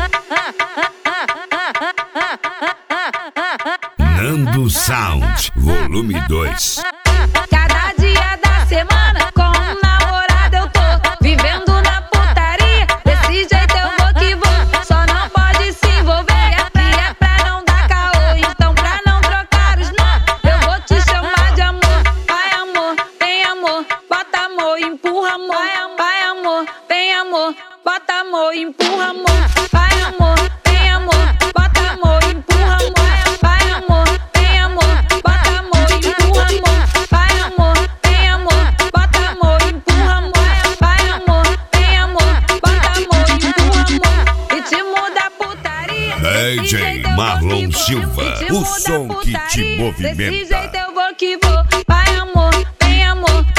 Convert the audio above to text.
Nando Sound, volume 2. Cada dia da semana com um namorado eu tô vivendo na putaria. Desse jeito eu vou que vou, só não pode se envolver. É pra não dar caô, então pra não trocar os não, eu vou te chamar de amor. Vai amor, vem amor, bota amor, empurra amor. Vai amor, vem amor, bota amor, empurra amor. Vai amor, vem amor, bota amor, empurra amor. Vai amor, vem amor, bota amor, empurra amor. Vai amor, vem amor, bota amor, empurra amor. Vai amor, vem amor, bota amor, empurra amor. Ritmo da putaria. DJ Marlon Silva, o som que te movimenta. Desse jeito eu vou que vou. Vai amor, vem amor,